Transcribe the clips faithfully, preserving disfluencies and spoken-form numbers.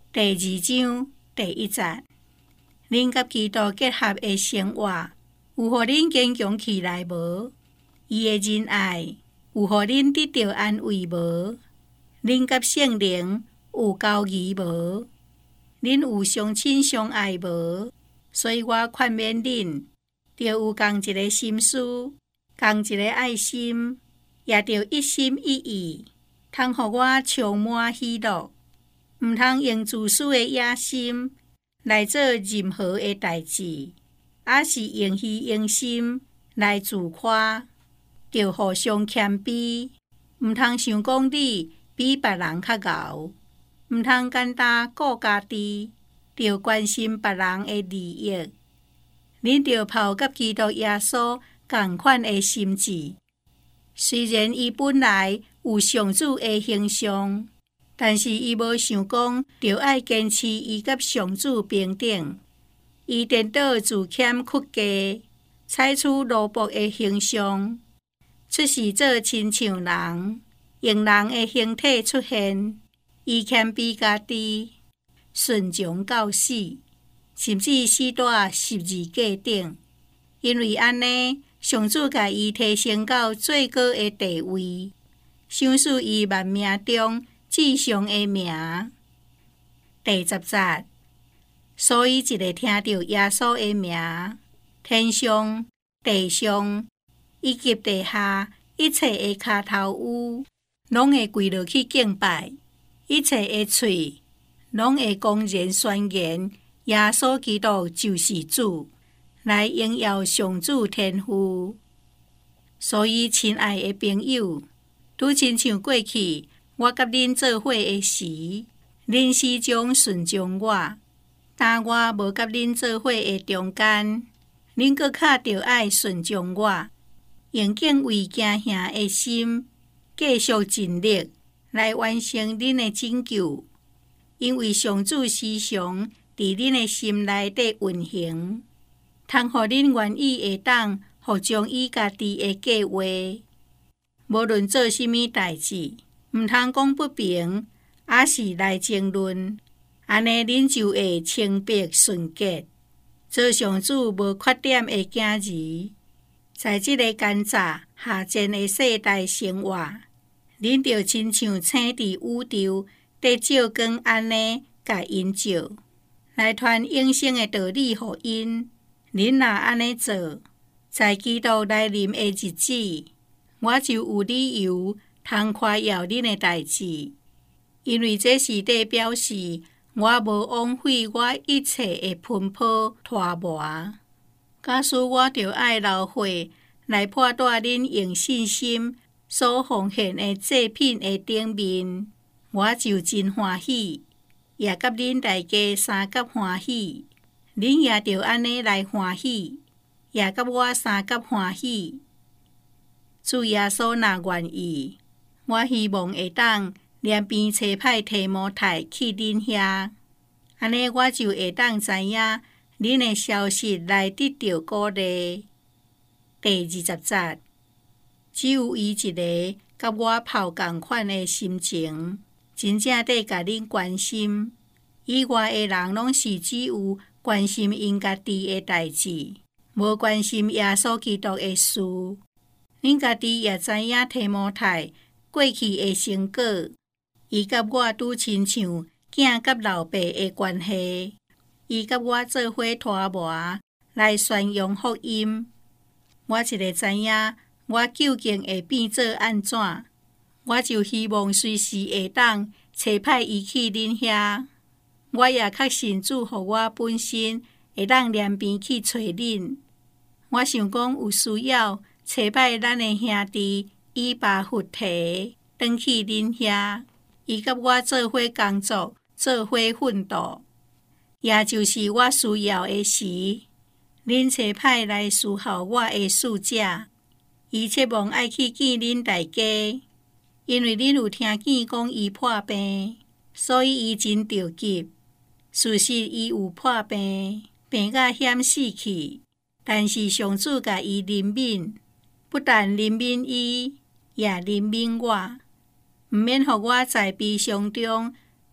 第二章第一節，恁甲基督結合的生活，有互恁堅強起來無？伊的仁愛，有互恁得到安慰無？恁甲聖靈有交誼無？恁有相親相愛無？所以我勸勉恁，著有共一個心思，共一個愛心，也著一心一意，通互我充滿喜樂。毋通用自私的野心來做任何的代志，也是用虛榮心來自誇，著互相謙卑。毋通想講你比別人較敖，毋通簡單顧家己，著關心別人的利益。恁著抱甲基督耶穌同款的心志。雖然伊本來有上主的形象，但是伊無想講，著愛堅持伊甲上主平等。伊顛倒自謙屈家，採取奴僕的形象，出世做親像人，用人的形體出現。伊謙卑家己，順從到死，甚至死在十字架頂。因為安尼，上主甲伊提升到最高的地位，賞賜伊萬名中至上的名。第十節，所以一個聽到耶穌的名，天上、地上以及地下一切的腳頭有，攏會跪落去敬拜；一切的嘴，攏會公然宣言耶穌基督就是主，來榮耀上主天父。所以，親愛的朋友，拄親像過去我甲恁做伙的時，恁始終順從我；但我無甲恁做伙的中間，恁閣較著愛順從我，用敬畏驚嚇的心，繼續盡力來完成恁的拯救。因為上主時常佇恁的心內底運行，通互恁願意會當服從伊家己的計劃。無論做甚物代志，毋通講不平，也是來爭論，安尼恁就會清白純潔，做上主無缺點的囝兒。在這個艱雜下賤的世代生活，恁就親像星佇宇宙得照光安尼，甲因照，來傳永生的道理互因。恁若安尼做，在基督來臨的日子，我就有理由通誇耀恁的代志，因為這是在表示我無枉費我一切的奔波拖磨。假使我著愛流血來破壞恁用信心所奉獻的祭品的頂面，我就真歡喜，也甲恁大家三甲歡喜。恁也著安尼來歡喜，也甲我三甲歡喜。主耶穌若願意，我希望會當連邊差派提摩太去恁遐，安尼我就會當知影恁的消息來得到鼓勵。第二十節，只有伊一個甲我抱同款的心情，真正地甲恁關心。以外的人攏是只有關心因家己的代志，無關心耶穌基督的事。恁家己也知影提摩太過去的成果，伊甲我拄親像囝甲老爸的關係。伊甲我做伙拖磨來宣揚福音。我一個知影我究竟會變做安怎，我就希望隨時會當差派伊去恁遐。我也確信主予我本身會當連邊去找恁。我想講有需要差派咱的兄弟以巴弗提轉去恁遐，伊甲我做伙工作，做伙奮鬥，也就是我需要的時，恁差派來侍候我的使者。伊切望愛去見恁大家，因為恁有聽見講伊破病，所以伊真着急。事實伊有破病，病甲險死去，但是上主甲伊憐憫，不但憐憫伊，也憐憫我，毋免互我在悲傷中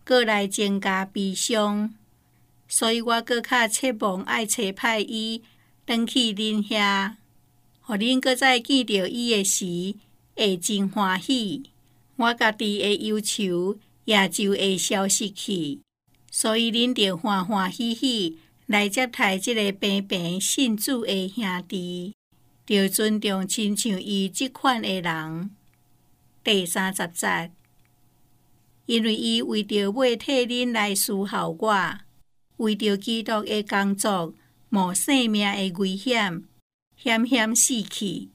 搁来增加悲伤，所以我搁较切望爱找派伊转去恁遐，互恁搁再見到伊的時會真歡喜，我家己的憂愁也就會消失去。所以恁着歡歡喜喜來接待這個平平信主的兄弟，着尊重親像伊這款的人。第三十節，因為伊為着要替恁來思考我，為着基督的工作，冒性命的危險，險險死去。